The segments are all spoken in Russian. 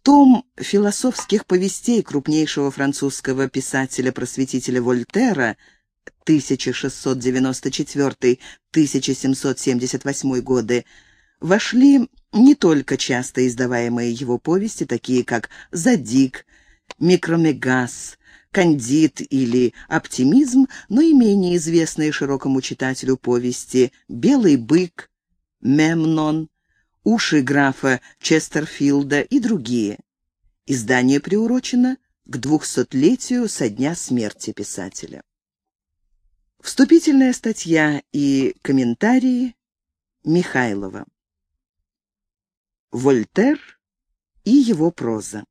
Том философских повестей крупнейшего французского писателя-просветителя Вольтера 1694-1778 годы вошли не только часто издаваемые его повести, такие как «Задик», «Микромегас», «Кандид» или «Оптимизм», но и менее известные широкому читателю повести «Белый бык», «Мемнон», «Уши графа Честерфилда» и другие. Издание приурочено к 200-летию со дня смерти писателя. Вступительная статья и комментарии Михайлова. Вольтер и его проза.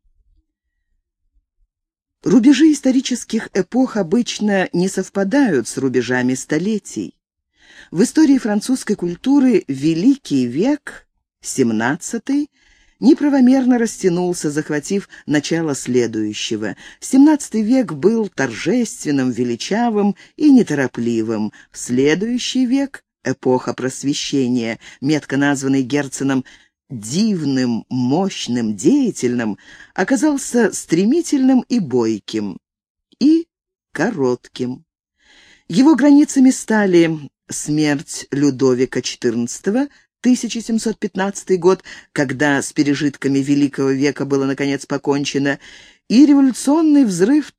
Рубежи исторических эпох обычно не совпадают с рубежами столетий. В истории французской культуры Великий век, XVII, неправомерно растянулся, захватив начало следующего. XVII век был торжественным, величавым и неторопливым. Следующий век, эпоха Просвещения, метко названный Герценом дивным, мощным, деятельным, оказался стремительным и бойким, и коротким. Его границами стали смерть Людовика XIV, 1715 год, когда с пережитками Великого века было наконец покончено, и революционный взрыв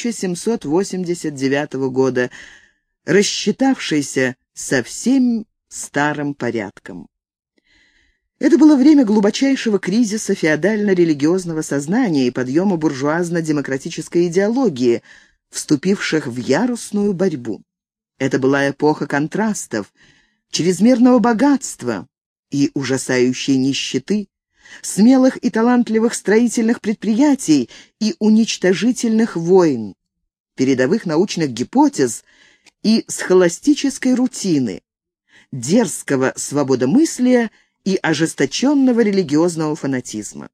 1789 года, рассчитавшийся со всем старым порядком. Это было время глубочайшего кризиса феодально-религиозного сознания и подъема буржуазно-демократической идеологии, вступивших в яростную борьбу. Это была эпоха контрастов, чрезмерного богатства и ужасающей нищеты, смелых и талантливых строительных предприятий и уничтожительных войн, передовых научных гипотез и схоластической рутины, дерзкого свободомыслия и ожесточенного религиозного фанатизма.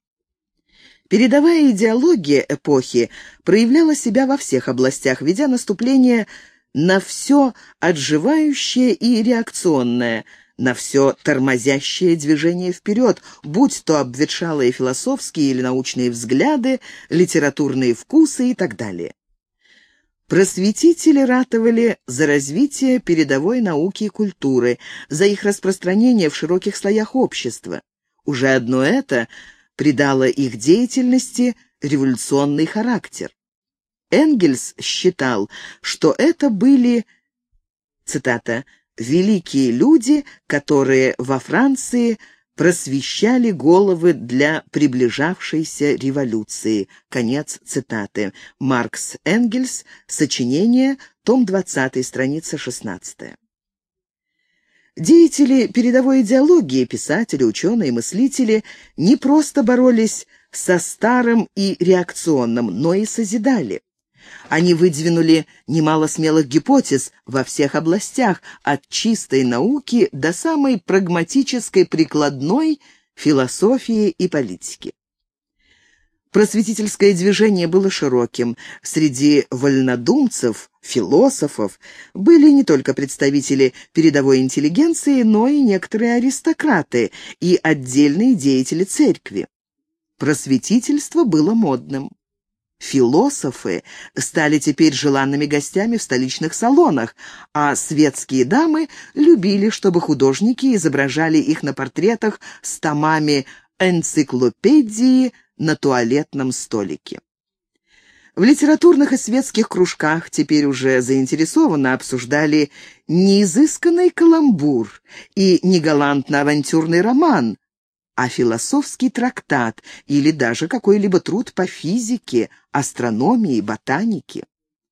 Передовая идеология эпохи проявляла себя во всех областях, ведя наступление на все отживающее и реакционное, на все тормозящее движение вперед, будь то обветшалые философские или научные взгляды, литературные вкусы и так далее. Просветители ратовали за развитие передовой науки и культуры, за их распространение в широких слоях общества. Уже одно это придало их деятельности революционный характер. Энгельс считал, что это были, цитата, «великие люди, которые во Франции просвещали головы для приближавшейся революции». Конец цитаты. Маркс Энгельс. Сочинение. Том 20. Страница 16. Деятели передовой идеологии, писатели, ученые, мыслители не просто боролись со старым и реакционным, но и созидали. Они выдвинули немало смелых гипотез во всех областях, от чистой науки до самой прагматической прикладной философии и политики. Просветительское движение было широким. Среди вольнодумцев, философов были не только представители передовой интеллигенции, но и некоторые аристократы и отдельные деятели церкви. Просветительство было модным. Философы стали теперь желанными гостями в столичных салонах, а светские дамы любили, чтобы художники изображали их на портретах с томами энциклопедии на туалетном столике. В литературных и светских кружках теперь уже заинтересованно обсуждали не изысканный каламбур и не галантно-авантюрный роман, а философский трактат или даже какой-либо труд по физике, астрономии, ботанике.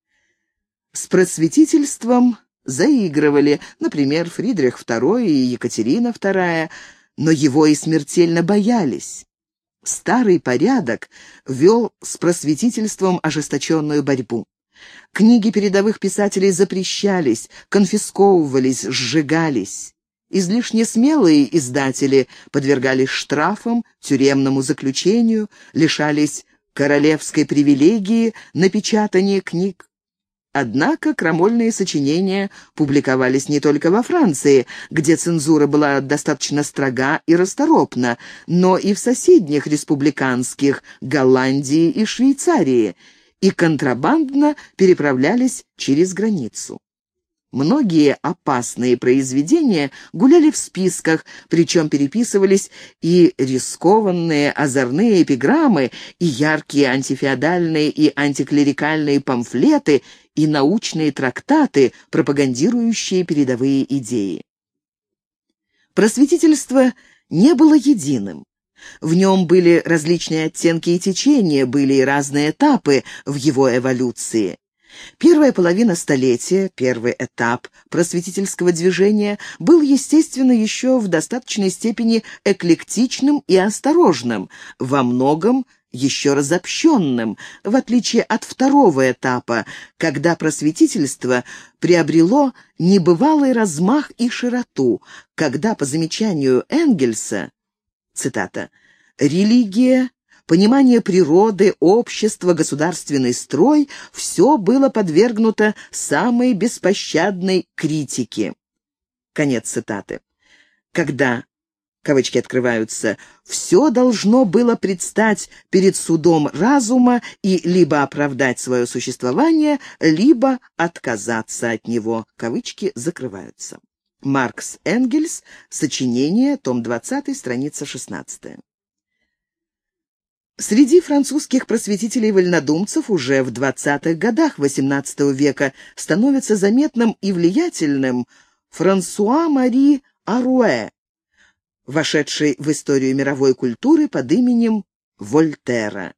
С просветительством заигрывали, например, Фридрих II и Екатерина II, но его и смертельно боялись. Старый порядок вел с просветительством ожесточенную борьбу. Книги передовых писателей запрещались, конфисковывались, сжигались. Излишне смелые издатели подвергались штрафам, тюремному заключению, лишались королевской привилегии на печатание книг. Однако крамольные сочинения публиковались не только во Франции, где цензура была достаточно строга и расторопна, но и в соседних республиканских Голландии и Швейцарии, и контрабандно переправлялись через границу. Многие опасные произведения гуляли в списках, причем переписывались и рискованные озорные эпиграммы, и яркие антифеодальные и антиклерикальные памфлеты, и научные трактаты, пропагандирующие передовые идеи. Просветительство не было единым. В нем были различные оттенки и течения, были и разные этапы в его эволюции. Первая половина столетия, первый этап просветительского движения, был, естественно, еще в достаточной степени эклектичным и осторожным, во многом еще разобщенным, в отличие от второго этапа, когда просветительство приобрело небывалый размах и широту, когда, по замечанию Энгельса, цитата, «религия, понимание природы, общества, государственный строй — все было подвергнуто самой беспощадной критике». Конец цитаты. Когда, кавычки открываются, «все должно было предстать перед судом разума и либо оправдать свое существование, либо отказаться от него», кавычки закрываются. Маркс Энгельс, сочинение, том 20, страница 16. Среди французских просветителей-вольнодумцев уже в 20-х годах XVIII века становится заметным и влиятельным Франсуа-Мари Аруэ, вошедший в историю мировой культуры под именем Вольтера,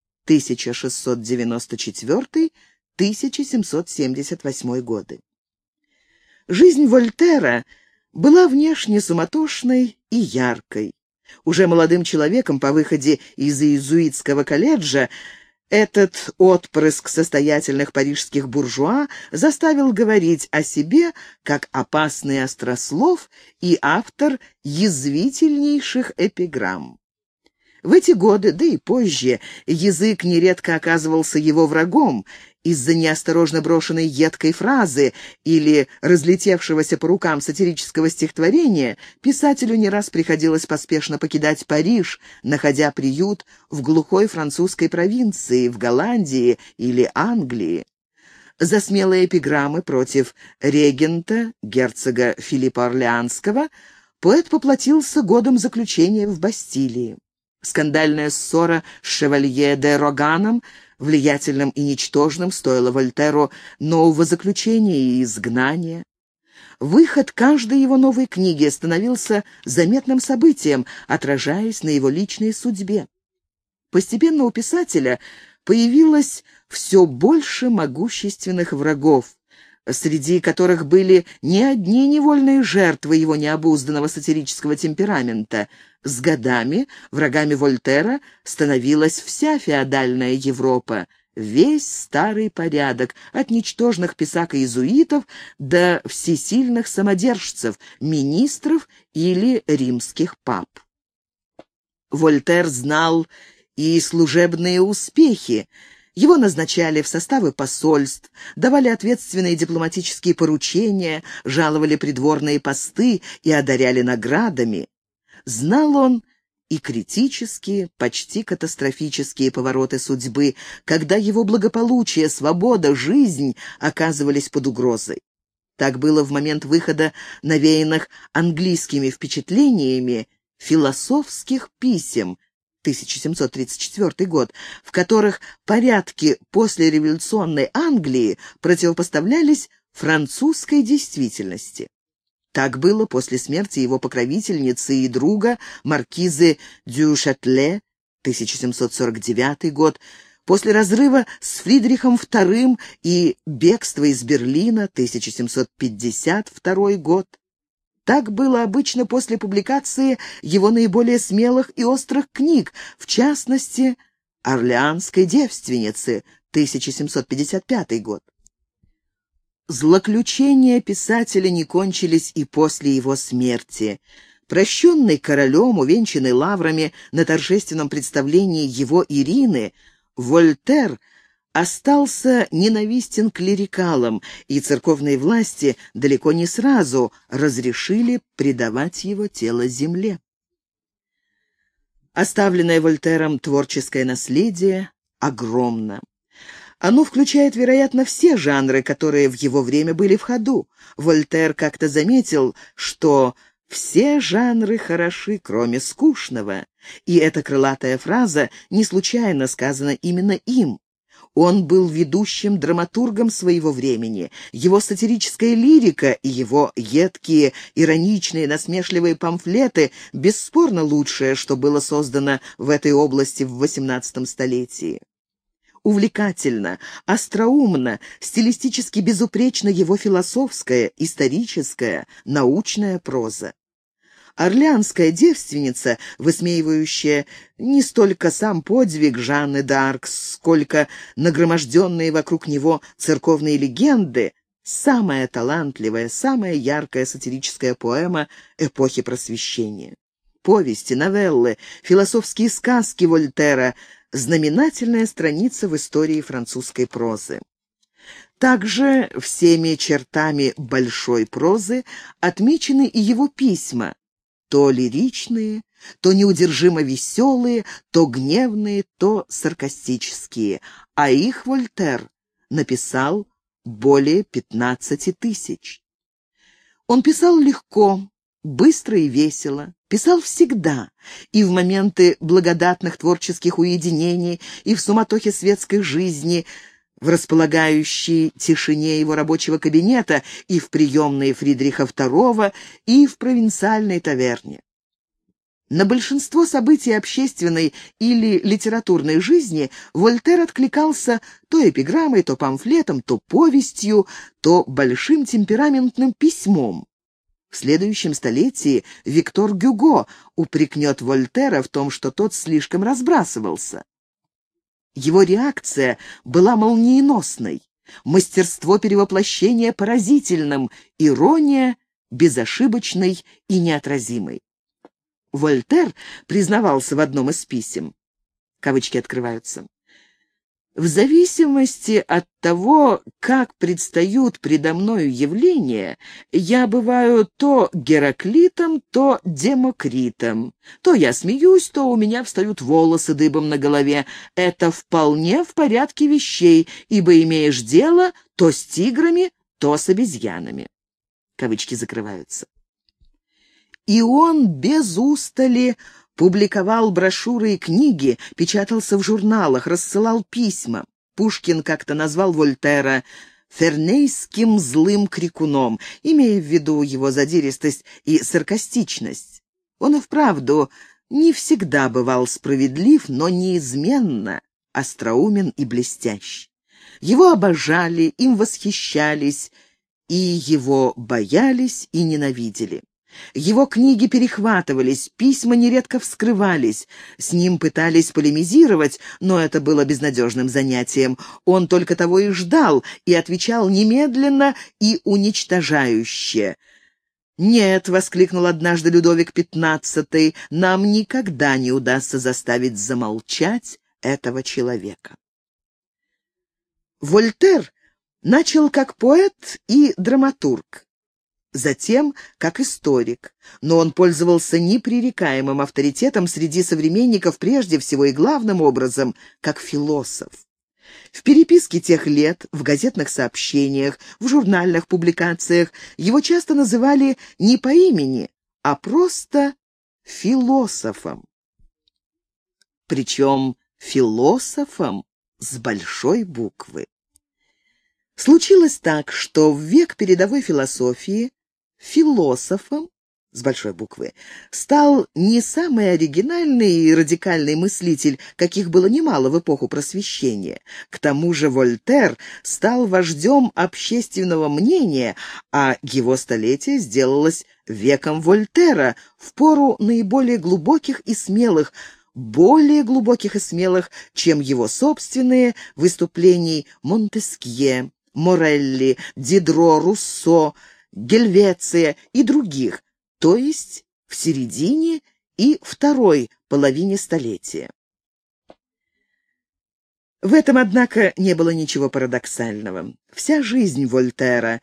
1694-1778 годы. Жизнь Вольтера была внешне суматошной и яркой. Уже молодым человеком по выходе из иезуитского колледжа этот отпрыск состоятельных парижских буржуа заставил говорить о себе как опасный острослов и автор язвительнейших эпиграмм. В эти годы, да и позже, язык нередко оказывался его врагом из-за неосторожно брошенной едкой фразы или разлетевшегося по рукам сатирического стихотворения. Писателю не раз приходилось поспешно покидать Париж, находя приют в глухой французской провинции, в Голландии или Англии. За смелые эпиграммы против регента, герцога Филиппа Орлеанского, поэт поплатился годом заключения в Бастилии. Скандальная ссора с шевалье де Роганом, влиятельным и ничтожным, стоила Вольтеру нового заключения и изгнания. Выход каждой его новой книги становился заметным событием, отражаясь на его личной судьбе. Постепенно у писателя появилось все больше могущественных врагов, среди которых были не одни невольные жертвы его необузданного сатирического темперамента. С годами врагами Вольтера становилась вся феодальная Европа, весь старый порядок, от ничтожных писак и иезуитов до всесильных самодержцев, министров или римских пап. Вольтер знал и служебные успехи. Его назначали в составы посольств, давали ответственные дипломатические поручения, жаловали придворные посты и одаряли наградами. Знал он и критические, почти катастрофические повороты судьбы, когда его благополучие, свобода, жизнь оказывались под угрозой. Так было в момент выхода навеянных английскими впечатлениями философских писем, 1734 год, в которых порядки послереволюционной Англии противопоставлялись французской действительности. Так было после смерти его покровительницы и друга, маркизы дю Шатле, 1749 год, после разрыва с Фридрихом II и бегства из Берлина, 1752 год. Так было обычно после публикации его наиболее смелых и острых книг, в частности, «Орлеанской девственницы», 1755 год. Злоключения писателя не кончились и после его смерти. Прощенный королем, увенчанный лаврами на торжественном представлении его Ирины, Вольтер остался ненавистен клерикалам, и церковные власти далеко не сразу разрешили предавать его тело земле. Оставленное Вольтером творческое наследие огромно. Оно включает, вероятно, все жанры, которые в его время были в ходу. Вольтер как-то заметил, что «все жанры хороши, кроме скучного», и эта крылатая фраза не случайно сказана именно им. Он был ведущим драматургом своего времени. Его сатирическая лирика и его едкие, ироничные, насмешливые памфлеты бесспорно лучшее, что было создано в этой области в XVIII столетии. Увлекательно, остроумно, стилистически безупречна его философская, историческая, научная проза. Орлеанская девственница, высмеивающая не столько сам подвиг Жанны д'Арк, сколько нагроможденные вокруг него церковные легенды, самая талантливая, самая яркая сатирическая поэма эпохи Просвещения. Повести, новеллы, философские сказки Вольтера – знаменательная страница в истории французской прозы. Также всеми чертами большой прозы отмечены и его письма, то лиричные, то неудержимо веселые, то гневные, то саркастические, а их Вольтер написал более 15 тысяч. Он писал легко, быстро и весело, писал всегда, и в моменты благодатных творческих уединений, и в суматохе светской жизни, в располагающей тишине его рабочего кабинета, и в приемной Фридриха II, и в провинциальной таверне. На большинство событий общественной или литературной жизни Вольтер откликался то эпиграммой, то памфлетом, то повестью, то большим темпераментным письмом. В следующем столетии Виктор Гюго упрекнет Вольтера в том, что тот слишком разбрасывался. Его реакция была молниеносной, мастерство перевоплощения поразительным, ирония безошибочной и неотразимой. Вольтер признавался в одном из писем, кавычки открываются, «В зависимости от того, как предстают предо мною явления, я бываю то Гераклитом, то Демокритом. То я смеюсь, то у меня встают волосы дыбом на голове. Это вполне в порядке вещей, ибо имеешь дело то с тиграми, то с обезьянами». Кавычки закрываются. И он без устали публиковал брошюры и книги, печатался в журналах, рассылал письма. Пушкин как-то назвал Вольтера «фернейским злым крикуном», имея в виду его задиристость и саркастичность. Он и вправду не всегда бывал справедлив, но неизменно остроумен и блестящ. Его обожали, им восхищались, и его боялись и ненавидели. Его книги перехватывались, письма нередко вскрывались. С ним пытались полемизировать, но это было безнадежным занятием. Он только того и ждал, и отвечал немедленно и уничтожающе. «Нет», — воскликнул однажды Людовик XV, — «нам никогда не удастся заставить замолчать этого человека». Вольтер начал как поэт и драматург, затем как историк, но он пользовался непререкаемым авторитетом среди современников прежде всего и главным образом как философ. В переписке тех лет, в газетных сообщениях, в журнальных публикациях его часто называли не по имени, а просто философом. Причем философом с большой буквы. Случилось так, что в век передовой философии философом, с большой буквы, стал не самый оригинальный и радикальный мыслитель, каких было немало в эпоху Просвещения. К тому же Вольтер стал вождем общественного мнения, а его столетие сделалось веком Вольтера, в пору наиболее глубоких и смелых, более глубоких и смелых, чем его собственные, выступлений Монтескье, Морелли, Дидро, Руссо, Гельвеция и других, то есть в середине и второй половине столетия. В этом, однако, не было ничего парадоксального. Вся жизнь Вольтера,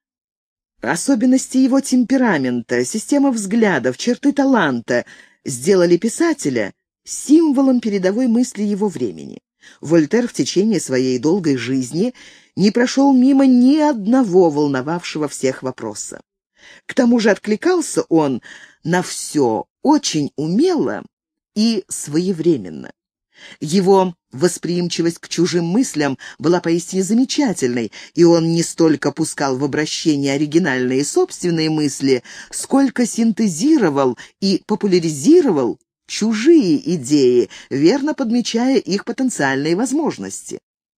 особенности его темперамента, система взглядов, черты таланта сделали писателя символом передовой мысли его времени. Вольтер в течение своей долгой жизни не прошел мимо ни одного волновавшего всех вопроса. К тому же откликался он на все очень умело и своевременно. Его восприимчивость к чужим мыслям была поистине замечательной, и он не столько пускал в обращение оригинальные собственные мысли, сколько синтезировал и популяризировал чужие идеи, верно подмечая их потенциальные возможности.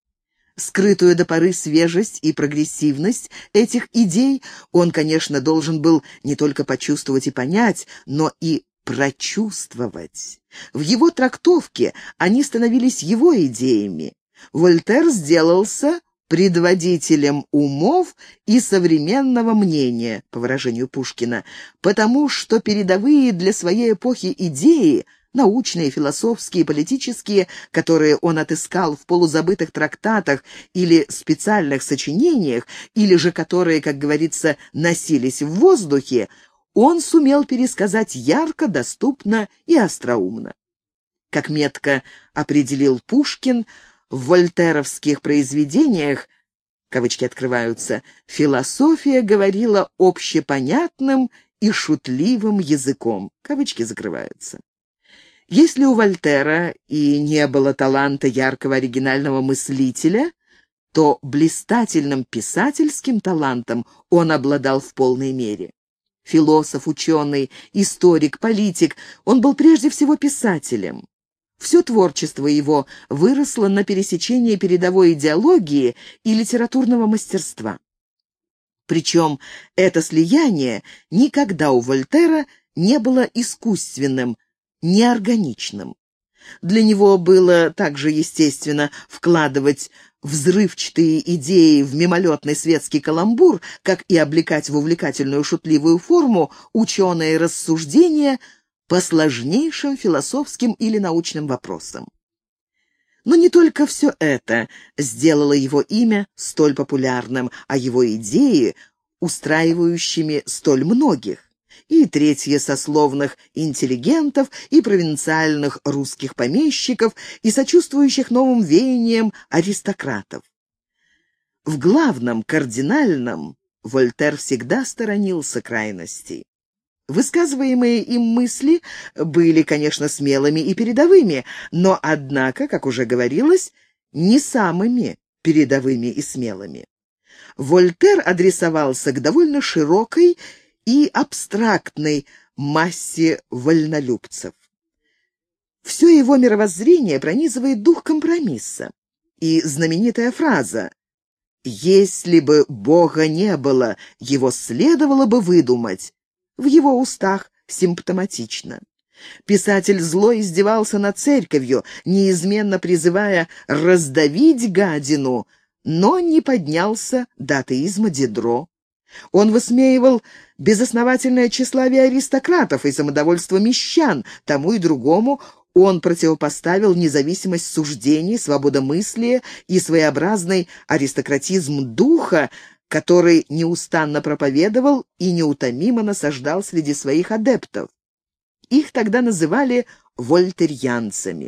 Скрытую до поры свежесть и прогрессивность этих идей он, конечно, должен был не только почувствовать и понять, но и прочувствовать. В его трактовке они становились его идеями. Вольтер сделался предводителем умов и современного мнения, по выражению Пушкина, потому что передовые для своей эпохи идеи, научные, философские, политические, которые он отыскал в полузабытых трактатах или специальных сочинениях, или же которые, как говорится, носились в воздухе, он сумел пересказать ярко, доступно и остроумно. Как метко определил Пушкин, в вольтеровских произведениях, кавычки открываются, философия говорила общепонятным и шутливым языком, кавычки закрываются. Если у Вольтера и не было таланта яркого оригинального мыслителя, то блистательным писательским талантом он обладал в полной мере. Философ, ученый, историк, политик, он был прежде всего писателем. Все творчество его выросло на пересечении передовой идеологии и литературного мастерства. Причем это слияние никогда у Вольтера не было искусственным, неорганичным. Для него было также естественно вкладывать взрывчатые идеи в мимолетный светский каламбур, как и облекать в увлекательную шутливую форму ученые рассуждения по сложнейшим философским или научным вопросам. Но не только все это сделало его имя столь популярным, а его идеи устраивающими столь многих. И третье сословных интеллигентов, и провинциальных русских помещиков, и сочувствующих новым веяниям аристократов. В главном, кардинальном, Вольтер всегда сторонился крайностей. Высказываемые им мысли были, конечно, смелыми и передовыми, но, однако, как уже говорилось, не самыми передовыми и смелыми. Вольтер адресовался к довольно широкой и абстрактной массе вольнолюбцев. Все его мировоззрение пронизывает дух компромисса. И знаменитая фраза «Если бы Бога не было, его следовало бы выдумать» в его устах симптоматично. Писатель зло издевался над церковью, неизменно призывая раздавить гадину, но не поднялся до атеизма Дидро. Он высмеивал безосновательное тщеславие аристократов и самодовольство мещан, тому и другому он противопоставил независимость суждений, свободомыслие и своеобразный аристократизм духа, который неустанно проповедовал и неутомимо насаждал среди своих адептов. Их тогда называли вольтерьянцами.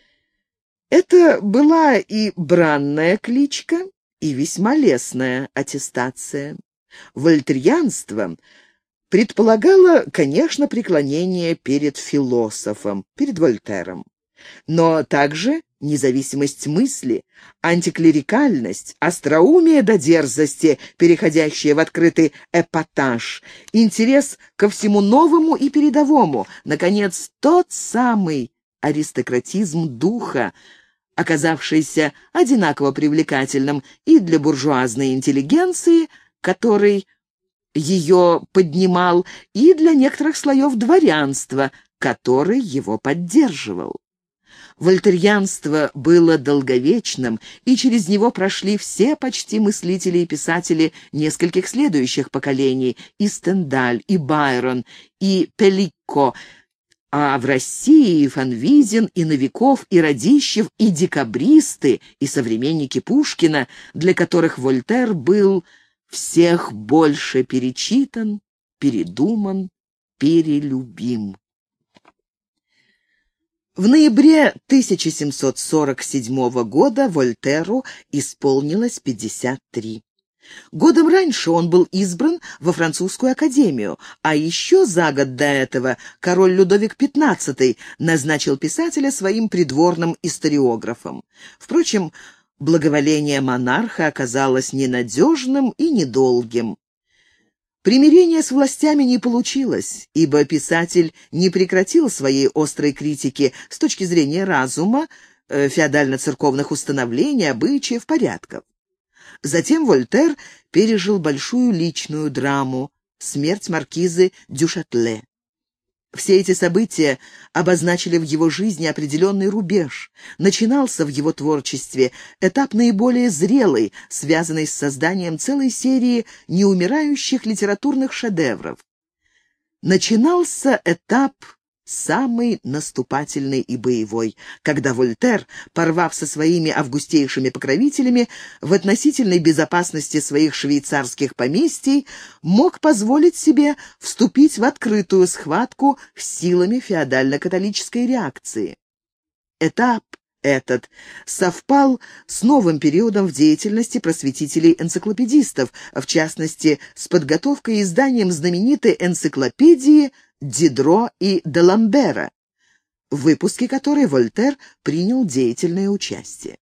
Это была и бранная кличка, и весьма лестная аттестация. Вольтерьянство предполагало, конечно, преклонение перед философом, перед Вольтером, но также независимость мысли, антиклерикальность, остроумие до дерзости, переходящее в открытый эпатаж, интерес ко всему новому и передовому, наконец, тот самый аристократизм духа, оказавшийся одинаково привлекательным и для буржуазной интеллигенции, который ее поднимал, и для некоторых слоев дворянства, который его поддерживал. Вольтерьянство было долговечным, и через него прошли все почти мыслители и писатели нескольких следующих поколений: и Стендаль, и Байрон, и Пелликко, А в России и Фанвизин, и Новиков, и Радищев, и декабристы, и современники Пушкина, для которых Вольтер был всех больше перечитан, передуман, перелюбим. В ноябре 1747 года Вольтеру исполнилось 53. Годом раньше он был избран во французскую академию, а еще за год до этого король Людовик XV назначил писателя своим придворным историографом. Впрочем, благоволение монарха оказалось ненадежным и недолгим. Примирение с властями не получилось, ибо писатель не прекратил своей острой критики с точки зрения разума, феодально-церковных установлений, обычаев, порядков. Затем Вольтер пережил большую личную драму — смерть маркизы Дюшатле. Все эти события обозначили в его жизни определенный рубеж. Начинался в его творчестве этап наиболее зрелый, связанный с созданием целой серии неумирающих литературных шедевров. Начинался этап самый наступательный и боевой, когда Вольтер, порвав со своими августейшими покровителями, в относительной безопасности своих швейцарских поместий, мог позволить себе вступить в открытую схватку с силами феодально-католической реакции. Этап этот совпал с новым периодом в деятельности просветителей-энциклопедистов, в частности, с подготовкой и изданием знаменитой энциклопедии Дидро и Даламбера, в выпуске которой Вольтер принял деятельное участие.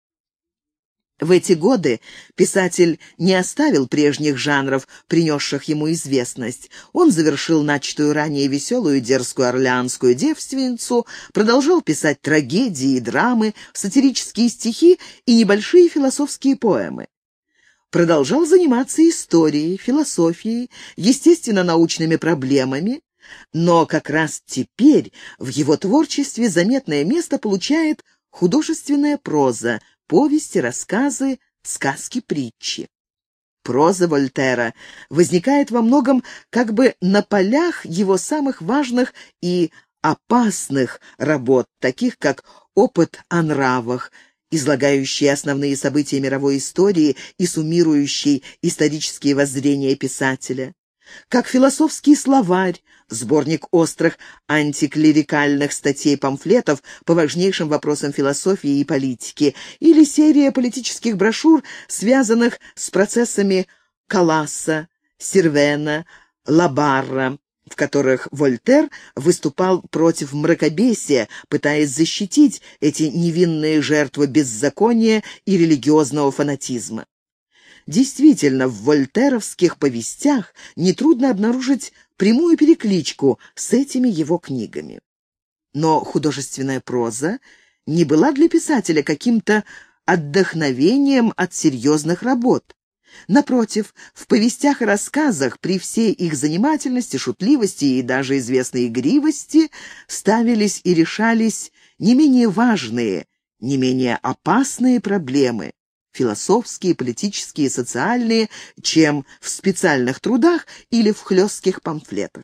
В эти годы писатель не оставил прежних жанров, принесших ему известность. Он завершил начатую ранее веселую дерзкую орлеанскую девственницу, продолжал писать трагедии и драмы, сатирические стихи и небольшие философские поэмы. Продолжал заниматься историей, философией, естественно-научными проблемами, но как раз теперь в его творчестве заметное место получает художественная проза, повести, рассказы, сказки-притчи. Проза Вольтера возникает во многом как бы на полях его самых важных и опасных работ, таких как «Опыт о нравах», излагающий основные события мировой истории и суммирующий исторические воззрения писателя, как «Философский словарь», сборник острых антиклерикальных статей-памфлетов по важнейшим вопросам философии и политики, или серия политических брошюр, связанных с процессами Калласа, Сервена, Лабарра, в которых Вольтер выступал против мракобесия, пытаясь защитить эти невинные жертвы беззакония и религиозного фанатизма. Действительно, в вольтеровских повестях нетрудно обнаружить прямую перекличку с этими его книгами. Но художественная проза не была для писателя каким-то отдохновением от серьезных работ. Напротив, в повестях и рассказах при всей их занимательности, шутливости и даже известной игривости ставились и решались не менее важные, не менее опасные проблемы, философские, политические, социальные, чем в специальных трудах или в хлестких памфлетах.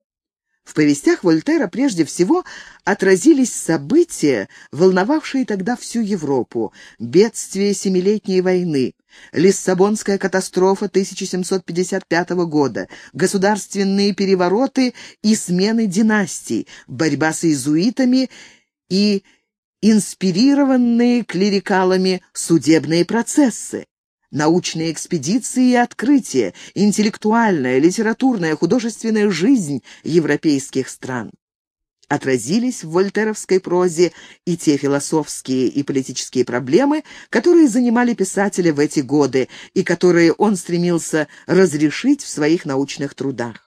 В повестях Вольтера прежде всего отразились события, волновавшие тогда всю Европу: бедствие Семилетней войны, Лиссабонская катастрофа 1755 года, государственные перевороты и смены династий, борьба с иезуитами и инспирированные клерикалами судебные процессы, научные экспедиции и открытия, интеллектуальная, литературная, художественная жизнь европейских стран. Отразились в вольтеровской прозе и те философские и политические проблемы, которые занимали писателя в эти годы и которые он стремился разрешить в своих научных трудах.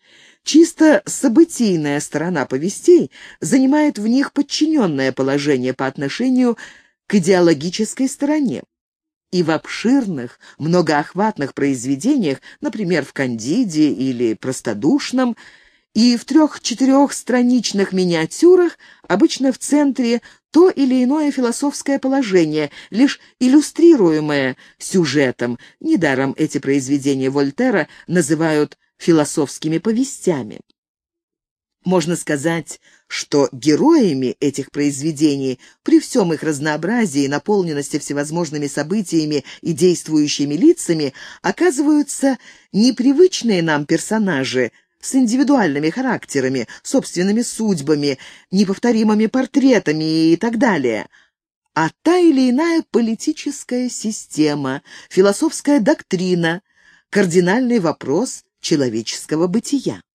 Чисто событийная сторона повестей занимает в них подчиненное положение по отношению к идеологической стороне. И в обширных, многоохватных произведениях, например, в «Кандиде» или «Простодушном», и в 3-4-страничных миниатюрах обычно в центре то или иное философское положение, лишь иллюстрируемое сюжетом. Недаром эти произведения Вольтера называют философскими повестями. Можно сказать, что героями этих произведений, при всем их разнообразии и наполненности всевозможными событиями и действующими лицами, оказываются непривычные нам персонажи с индивидуальными характерами, собственными судьбами, неповторимыми портретами и так далее, а та или иная политическая система, философская доктрина, кардинальный вопрос человеческого бытия.